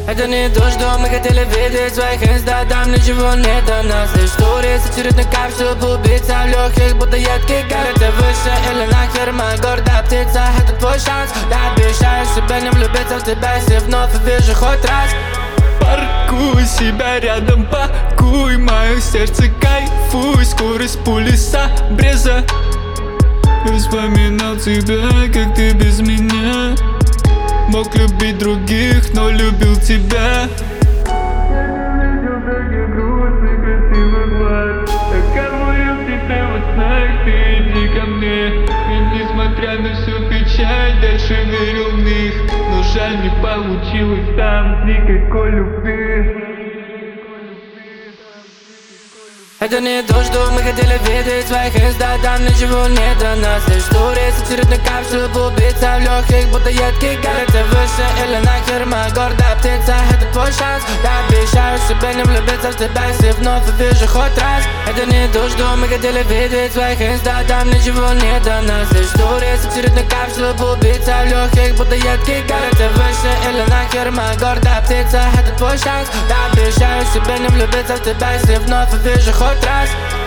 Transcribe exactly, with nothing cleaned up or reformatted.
Это не то, что мы хотели видеть. Своих инста, там ничего нет до нас. История с очередной капсулой, убийца в легких, будто едкий гад. Это выше или нахер, моя гордая птица. Это твой шанс, я обещаю себе не влюбиться в тебя, если вновь увижу хоть раз. Паркуй себя рядом, пакуй мое сердце, кайфуй. Скорость пули с обреза. Вспоминал тебя, как ты без меня мог любить других, но любил тебя. Я не видел таких грустных, красивых глаз. Я говорил тебе во снах, ты иди ко мне. И несмотря на всю печаль, дальше верил в них. Но жаль, не получилось там никакой любви. Это не то, что мы хотели видеть. Своих инста, там ничего нет до нас. История с очередной капсулой, убийца в легких, будто едкий гад. Это выше или нахер, моя гордая птица. Это твой шанс, я обещаю себе не влюбиться в тебя, если вновь увижу хоть раз. Это не то, что мы хотели видеть. Своих инста, там ничего нет до нас. История с очередной капсулой, убийца в легких, будто едкий гад. Это выше или нахер, моя гордая птица. Это твой шанс, я обещаю себе не влюбиться в тебя, если вновь увижу хоть раз.